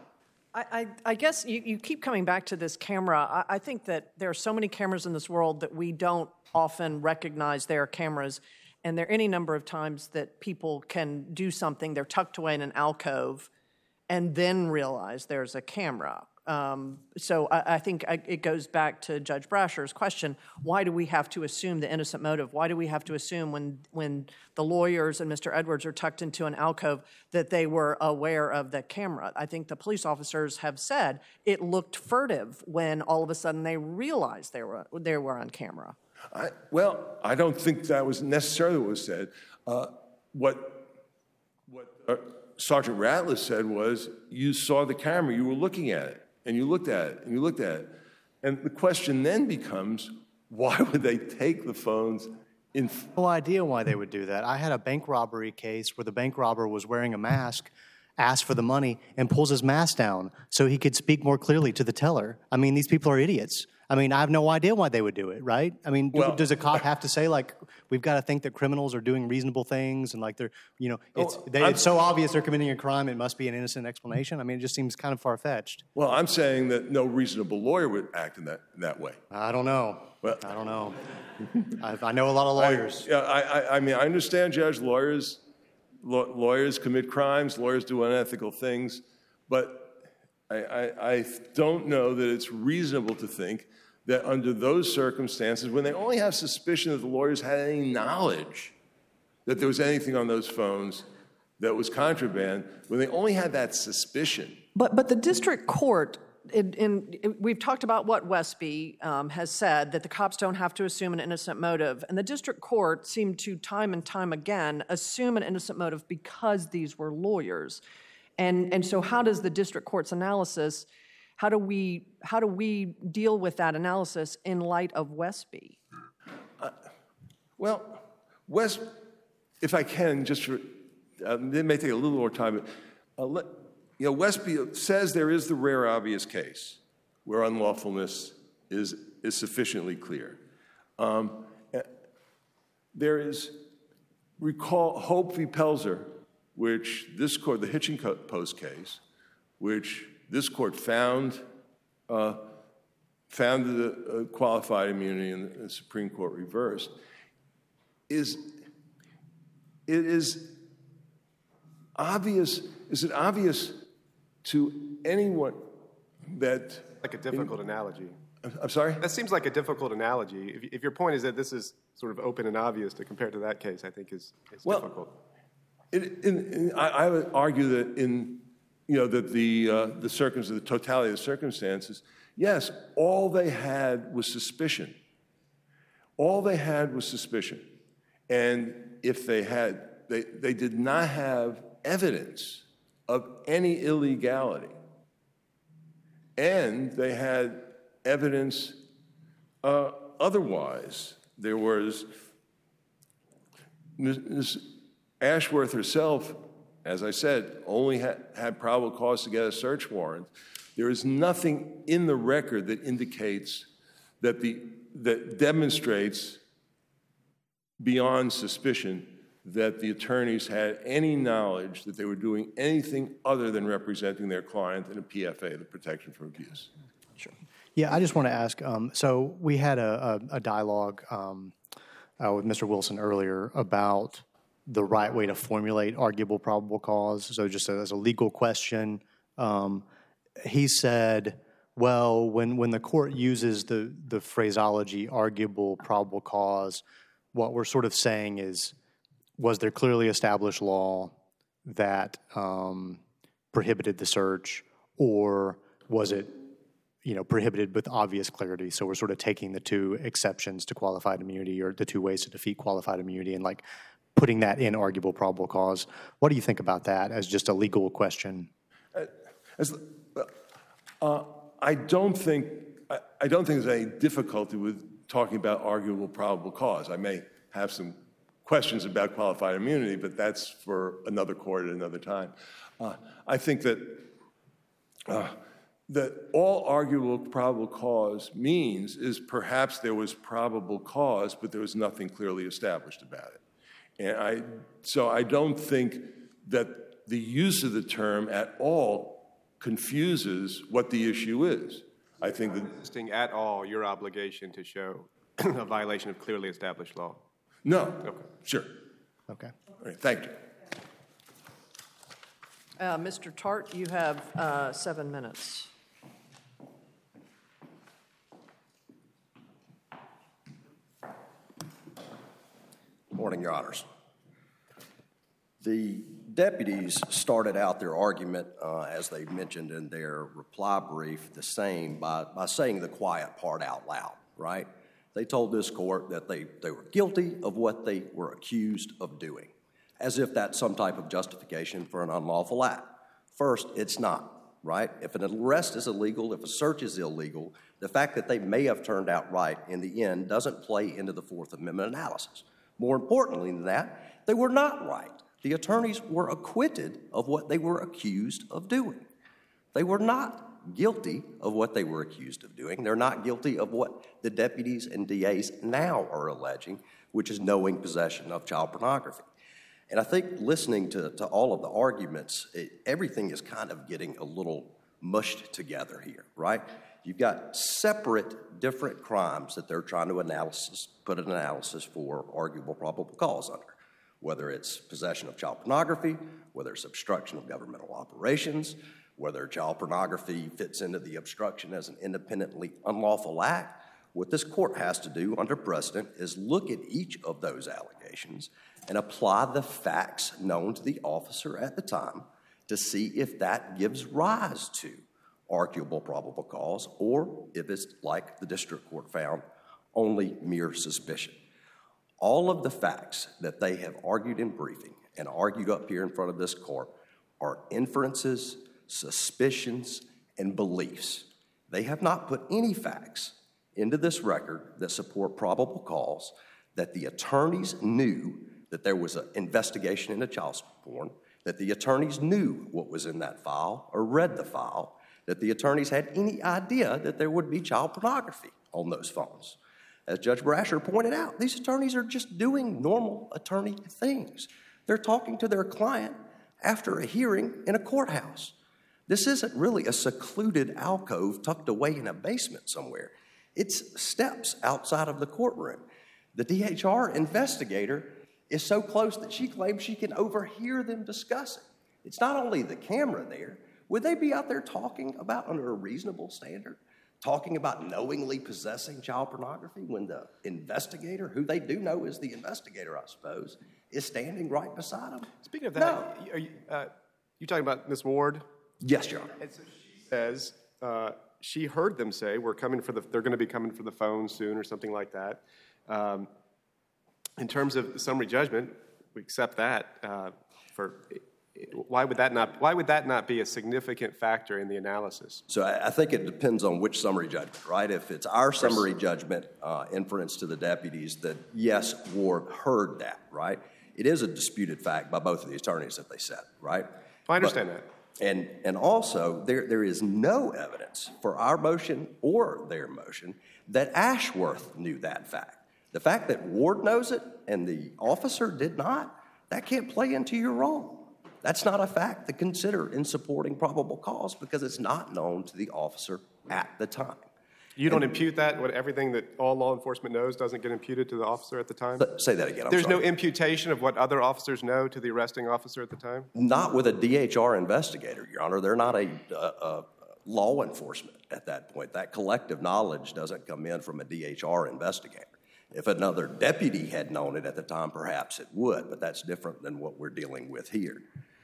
I guess you keep coming back to this camera. I think that there are so many cameras in this world that we don't often recognize they are cameras. And there are any number of times that people can do something, they're tucked away in an alcove, and then realize there's a camera. So I think it goes back to Judge Brasher's question, why do we have to assume the innocent motive? Why do we have to assume when the lawyers and Mr. Edwards are tucked into an alcove that they were aware of the camera? I think the police officers have said it looked furtive when all of a sudden they realized they were on camera. I don't think that was necessarily what was said. What Sergeant Ratliff said was, you saw the camera, you were looking at it, and you looked at it, and you looked at it. And the question then becomes, why would they take the phones in? No idea why they would do that. I had a bank robbery case where the bank robber was wearing a mask, asked for the money, and pulls his mask down so he could speak more clearly to the teller. I mean, these people are idiots. I mean, I have no idea why they would do it, right? I mean, does a cop have to say, like, we've got to think that criminals are doing reasonable things and, like, they're, you know, it's so obvious they're committing a crime, it must be an innocent explanation? I mean, it just seems kind of far-fetched. Well, I'm saying that no reasonable lawyer would act in that way. I don't know. Well, I don't know. I know a lot of lawyers. I mean, I understand, Judge, lawyers commit crimes, lawyers do unethical things, but I don't know that it's reasonable to think that under those circumstances, when they only have suspicion that the lawyers had any knowledge that there was anything on those phones that was contraband, when they only had that suspicion. But the district court, we've talked about what Westby has said, that the cops don't have to assume an innocent motive. And the district court seemed to, time and time again, assume an innocent motive because these were lawyers. And so how does the district court's analysis, how do we deal with that analysis in light of Westby? Well, if I can, just for, it may take a little more time, but Westby says there is the rare obvious case where unlawfulness is sufficiently clear. There is, recall Hope v. Pelzer, which this court, the Hitching Post case, which this court found the qualified immunity and the Supreme Court reversed, is it obvious to anyone that... Like a difficult analogy. I'm sorry? That seems like a difficult analogy. If your point is that this is sort of open and obvious to compare to that case, I think is difficult. I would argue that that the totality of the circumstances, yes, all they had was suspicion. All they had was suspicion. And if they did not have evidence of any illegality. And they had evidence otherwise. There was Ms. Ashworth herself, as I said, only had probable cause to get a search warrant. There is nothing in the record that indicates that demonstrates beyond suspicion that the attorneys had any knowledge that they were doing anything other than representing their client in a PFA, the Protection from Abuse. Sure. Yeah, I just want to ask, so we had a dialogue with Mr. Wilson earlier about the right way to formulate arguable probable cause. So just as a legal question, he said, well, when the court uses the phraseology arguable probable cause, what we're sort of saying is, was there clearly established law that prohibited the search, or was it, prohibited with obvious clarity? So we're sort of taking the two exceptions to qualified immunity, or the two ways to defeat qualified immunity, and like putting that in arguable probable cause. What do you think about that as just a legal question? I don't think there's any difficulty with talking about arguable probable cause. I may have some questions about qualified immunity, but that's for another court at another time. I think that all arguable probable cause means is perhaps there was probable cause, but there was nothing clearly established about it. And so I don't think that the use of the term at all confuses what the issue is. I think that Resisting at all your obligation to show a violation of clearly established law. no, sure. Okay. All right, thank you. Mr. Tart, you have 7 minutes. Morning, Your Honors. The deputies started out their argument, as they mentioned in their reply brief, the same by saying the quiet part out loud, right? They told this court that they were guilty of what they were accused of doing, as if that's some type of justification for an unlawful act. First, it's not, right? If an arrest is illegal, if a search is illegal, the fact that they may have turned out right in the end doesn't play into the Fourth Amendment analysis. More importantly than that, they were not right. The attorneys were acquitted of what they were accused of doing. They were not guilty of what they were accused of doing. They're not guilty of what the deputies and DAs now are alleging, which is knowing possession of child pornography. And I think listening to all of the arguments, everything is kind of getting a little mushed together here, right? You've got separate, different crimes that they're trying to put an analysis for arguable probable cause under, whether it's possession of child pornography, whether it's obstruction of governmental operations, whether child pornography fits into the obstruction as an independently unlawful act. What this court has to do under precedent is look at each of those allegations and apply the facts known to the officer at the time to see if that gives rise to arguable probable cause, or if it's, like the district court found, only mere suspicion. All of the facts that they have argued in briefing and argued up here in front of this court are inferences, suspicions, and beliefs. They have not put any facts into this record that support probable cause that the attorneys knew that there was an investigation into child porn, that the attorneys knew what was in that file or read the file, that the attorneys had any idea that there would be child pornography on those phones. As Judge Brasher pointed out, these attorneys are just doing normal attorney things. They're talking to their client after a hearing in a courthouse. This isn't really a secluded alcove tucked away in a basement somewhere. It's steps outside of the courtroom. The DHR investigator is so close that she claims she can overhear them discussing. It's not only the camera there. Would they be out there talking about, under a reasonable standard, talking about knowingly possessing child pornography when the investigator, who they do know is the investigator, I suppose, is standing right beside them? Speaking of that, are you talking about Ms. Ward? Yes, Your Honor. And so she says she heard them say they're going to be coming for the phone soon or something like that. In terms of the summary judgment, we accept that why would that not be a significant factor in the analysis? So I think it depends on which summary judgment, right? If it's our summary judgment inference to the deputies that, yes, Ward heard that, right? It is a disputed fact by both of the attorneys that they said, right? I understand that. And also, there is no evidence for our motion or their motion that Ashworth knew that fact. The fact that Ward knows it and the officer did not, that can't play into your role. That's not a fact to consider in supporting probable cause because it's not known to the officer at the time. You don't impute that? Everything that all law enforcement knows doesn't get imputed to the officer at the time? Say that again. There's no imputation of what other officers know to the arresting officer at the time? Not with a DHR investigator, Your Honor. They're not a law enforcement at that point. That collective knowledge doesn't come in from a DHR investigator. If another deputy had known it at the time, perhaps it would, but that's different than what we're dealing with here.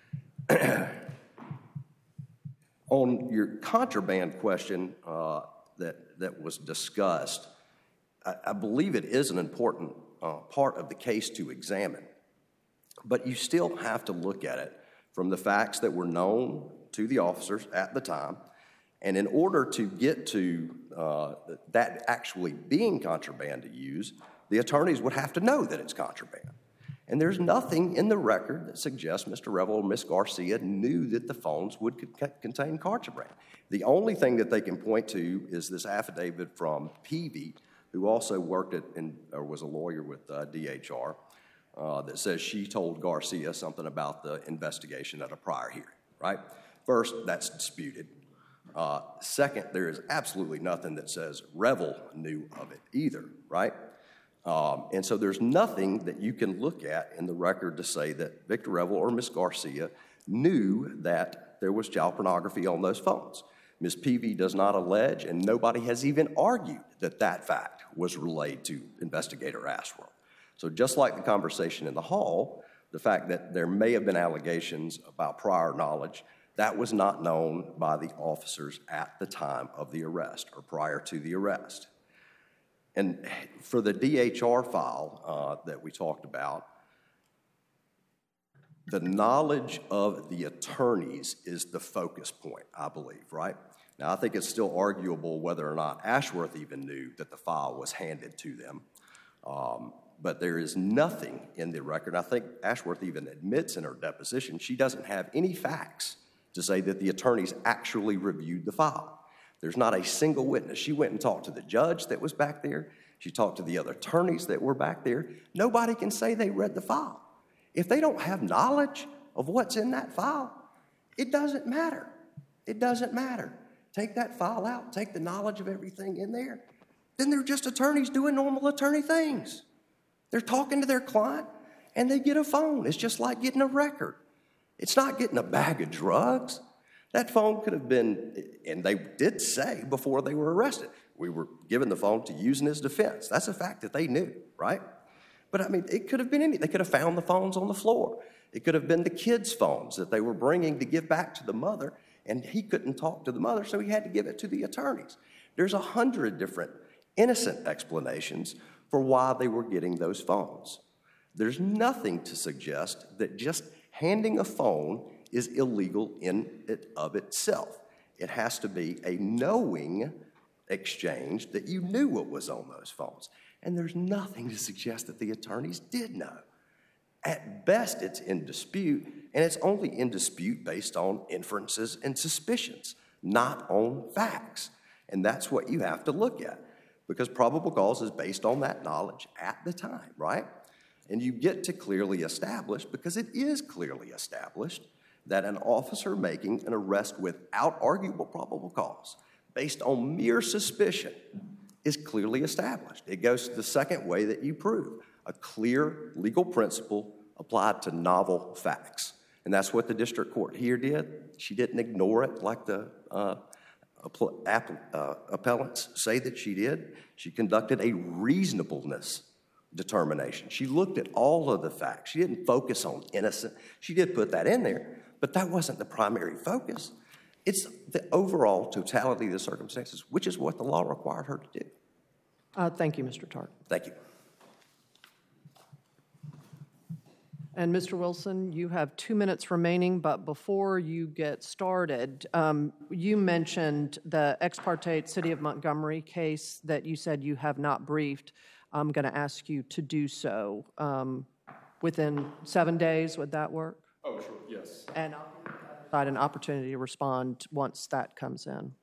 On your contraband question that was discussed, I believe it is an important part of the case to examine, but you still have to look at it from the facts that were known to the officers at the time, and in order to get to that actually being contraband to use, the attorneys would have to know that it's contraband. And there's nothing in the record that suggests Mr. Revel or Ms. Garcia knew that the phones would contain contraband. The only thing that they can point to is this affidavit from Peavy, who also worked or was a lawyer with DHR, that says she told Garcia something about the investigation at a prior hearing, right? First, that's disputed. Second, there is absolutely nothing that says Revel knew of it either, right? And so there's nothing that you can look at in the record to say that Victor Revel or Ms. Garcia knew that there was child pornography on those phones. Ms. Peavy does not allege, and nobody has even argued that that fact was relayed to Investigator Ashworth. So just like the conversation in the hall, the fact that there may have been allegations about prior knowledge, that was not known by the officers at the time of the arrest or prior to the arrest. And for the DHR file that we talked about, the knowledge of the attorneys is the focus point, I believe, right? Now, I think it's still arguable whether or not Ashworth even knew that the file was handed to them. But there is nothing in the record. I think Ashworth even admits in her deposition she doesn't have any facts to say that the attorneys actually reviewed the file. There's not a single witness. She went and talked to the judge that was back there. She talked to the other attorneys that were back there. Nobody can say they read the file. If they don't have knowledge of what's in that file, it doesn't matter. It doesn't matter. Take that file out, take the knowledge of everything in there. Then they're just attorneys doing normal attorney things. They're talking to their client, and they get a phone. It's just like getting a record. It's not getting a bag of drugs. That phone could have been, and they did say before they were arrested, we were given the phone to use in his defense. That's a fact that they knew, right? But I mean, it could have been anything. They could have found the phones on the floor. It could have been the kids' phones that they were bringing to give back to the mother, and he couldn't talk to the mother, so he had to give it to the attorneys. There's 100 different innocent explanations for why they were getting those phones. There's nothing to suggest that just handing a phone is illegal in and of itself. It has to be a knowing exchange that you knew what was on those phones. And there's nothing to suggest that the attorneys did know. At best, it's in dispute, and it's only in dispute based on inferences and suspicions, not on facts. And that's what you have to look at, because probable cause is based on that knowledge at the time, right? And you get to clearly establish, because it is clearly established, that an officer making an arrest without arguable probable cause, based on mere suspicion, is clearly established. It goes to the second way that you prove a clear legal principle applied to novel facts. And that's what the district court here did. She didn't ignore it like the appellants say that she did. She conducted a reasonableness determination. She looked at all of the facts. She didn't focus on innocent. She did put that in there, but that wasn't the primary focus. It's the overall totality of the circumstances, which is what the law required her to do. Thank you, Mr. Tart. Thank you. And Mr. Wilson, you have 2 minutes remaining, but before you get started, you mentioned the ex parte City of Montgomery case that you said you have not briefed. I'm going to ask you to do so within 7 days. Would that work? Oh, sure, yes. And I'll provide an opportunity to respond once that comes in.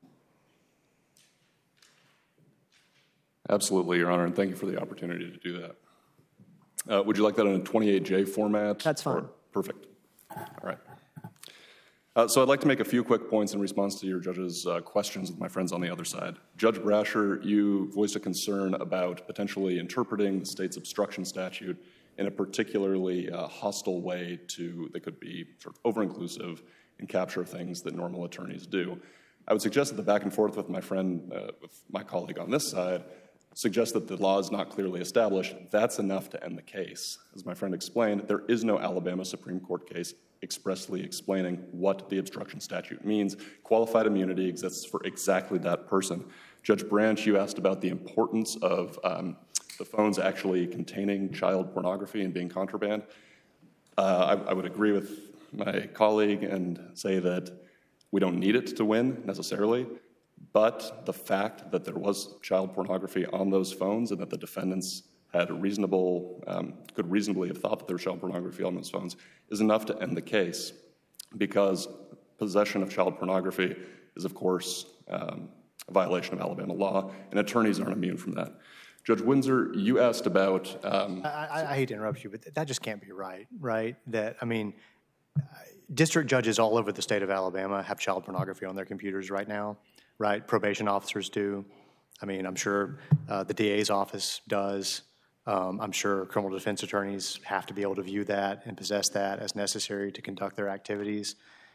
Absolutely, Your Honor, and thank you for the opportunity to do that. Would you like that in a 28J format? That's fine. Perfect. All right. So I'd like to make a few quick points in response to your judge's questions with my friends on the other side. Judge Brasher, you voiced a concern about potentially interpreting the state's obstruction statute in a particularly hostile way that could be sort of over-inclusive and capture things that normal attorneys do. I would suggest that the back and forth with my friend, with my colleague on this side, suggests that the law is not clearly established. That's enough to end the case. As my friend explained, there is no Alabama Supreme Court case expressly explaining what the obstruction statute means. Qualified immunity exists for exactly that person. Judge Branch, you asked about the importance of the phones actually containing child pornography and being contraband. I would agree with my colleague and say that we don't need it to win necessarily. But the fact that there was child pornography on those phones and that the defendants had could reasonably have thought that there was child pornography on those phones is enough to end the case, because possession of child pornography is, of course, a violation of Alabama law, and attorneys aren't immune from that. Judge Windsor, you asked about... I hate to interrupt you, but that just can't be right? District judges all over the state of Alabama have child pornography on their computers right now. Right, probation officers do. I'm sure the DA's office does. I'm sure criminal defense attorneys have to be able to view that and possess that as necessary to conduct their activities.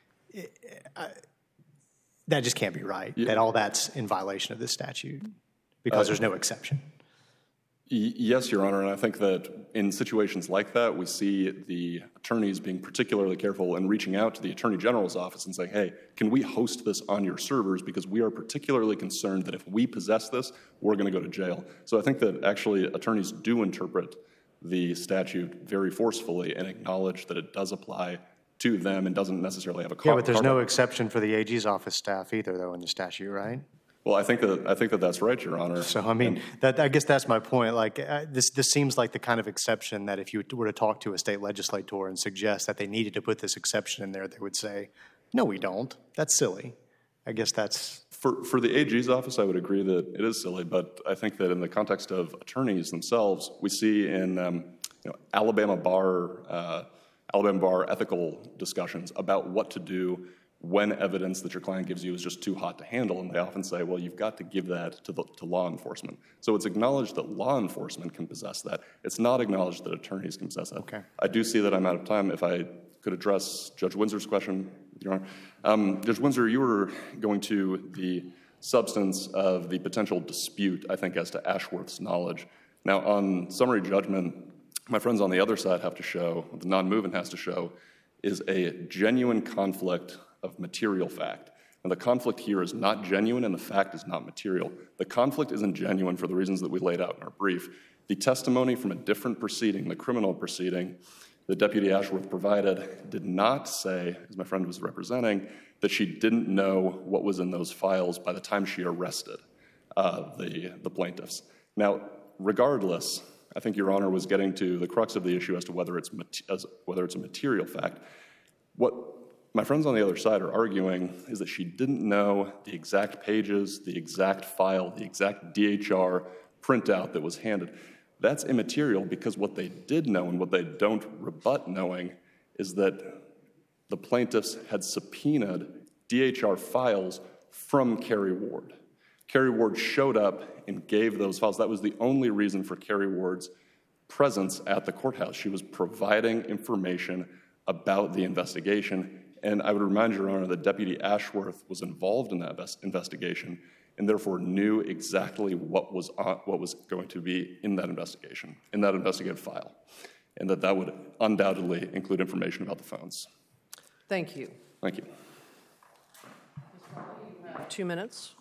That just can't be right, that all that's in violation of this statute, because there's no exception. Yes, Your Honor, and I think that in situations like that, we see the attorneys being particularly careful and reaching out to the Attorney General's office and saying, hey, can we host this on your servers, because we are particularly concerned that if we possess this, we're going to go to jail. So I think that actually attorneys do interpret the statute very forcefully and acknowledge that it does apply to them and doesn't necessarily have a Yeah, but there's no exception for the AG's office staff either, though, in the statute, right? Well, I think that that's right, Your Honor. So, I guess that's my point. This seems like the kind of exception that if you were to talk to a state legislator and suggest that they needed to put this exception in there, they would say, no, we don't. That's silly. I guess that's... For the AG's office, I would agree that it is silly, but I think that in the context of attorneys themselves, we see in Alabama bar ethical discussions about what to do when evidence that your client gives you is just too hot to handle, and they often say, well, you've got to give that to law enforcement. So it's acknowledged that law enforcement can possess that. It's not acknowledged that attorneys can possess that. Okay. I do see that I'm out of time. If I could address Judge Windsor's question, Your Honor. Judge Windsor, you were going to the substance of the potential dispute, I think, as to Ashworth's knowledge. Now, on summary judgment, my friends on the other side have to show, the non-movement has to show, is a genuine conflict of material fact. And the conflict here is not genuine, and the fact is not material. The conflict isn't genuine for the reasons that we laid out in our brief. The testimony from a different proceeding, the criminal proceeding, that Deputy Ashworth provided did not say, as my friend was representing, that she didn't know what was in those files by the time she arrested the plaintiffs. Now, regardless, I think Your Honor was getting to the crux of the issue as to whether it's a material fact. What my friends on the other side are arguing is that she didn't know the exact pages, the exact file, the exact DHR printout that was handed. That's immaterial, because what they did know and what they don't rebut knowing is that the plaintiffs had subpoenaed DHR files from Kerry Ward. Kerry Ward showed up and gave those files. That was the only reason for Kerry Ward's presence at the courthouse. She was providing information about the investigation. And I would remind Your Honor that Deputy Ashworth was involved in that investigation and therefore knew exactly what was going to be in that investigation, in that investigative file, and that would undoubtedly include information about the phones. Thank you. Thank you. 2 minutes.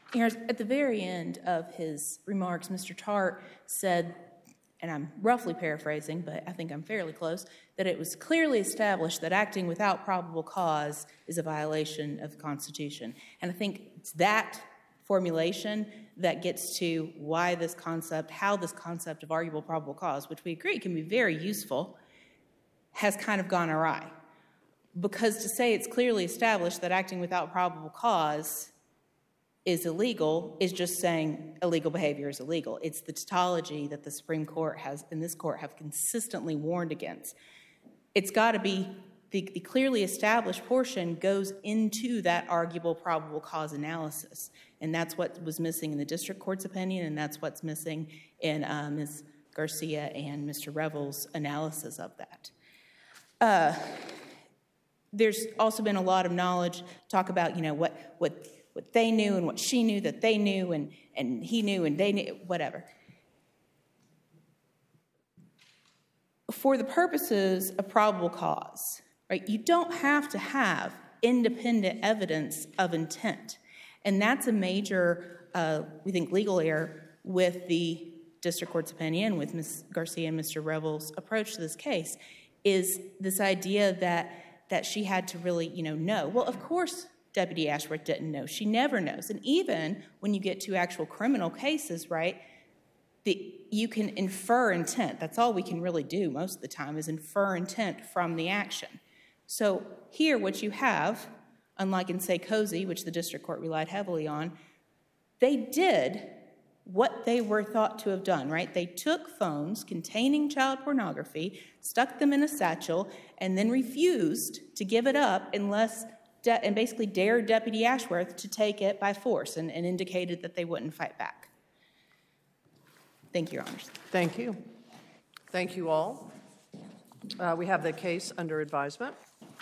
At the very end of his remarks, Mr. Tart said, and I'm roughly paraphrasing, but I think I'm fairly close, that it was clearly established that acting without probable cause is a violation of the Constitution. And I think it's that formulation that gets to why this concept, how this concept of arguable probable cause, which we agree can be very useful, has kind of gone awry. Because to say it's clearly established that acting without probable cause is illegal is just saying illegal behavior is illegal. It's the tautology that the Supreme Court has, and this court, have consistently warned against. It's got to be, the clearly established portion goes into that arguable probable cause analysis. And that's what was missing in the district court's opinion, and that's what's missing in Ms. Garcia and Mr. Revel's analysis of that. There's also been a lot of knowledge, talk about, what they knew and what she knew that they knew and he knew and they knew, whatever. For the purposes of probable cause, right, you don't have to have independent evidence of intent. And that's a major, we think, legal error with the district court's opinion, with Ms. Garcia and Mr. Revel's approach to this case, is this idea that she had to really, know. Well, of course, Deputy Ashworth didn't know. She never knows. And even when you get to actual criminal cases, right, you can infer intent. That's all we can really do most of the time, is infer intent from the action. So here, what you have, unlike in, say, Cozy, which the district court relied heavily on, they did what they were thought to have done, right? They took phones containing child pornography, stuck them in a satchel, and then refused to give it up unless, and basically dared Deputy Ashworth to take it by force and indicated that they wouldn't fight back. Thank you, Your Honors. Thank you. Thank you all. We have the case under advisement.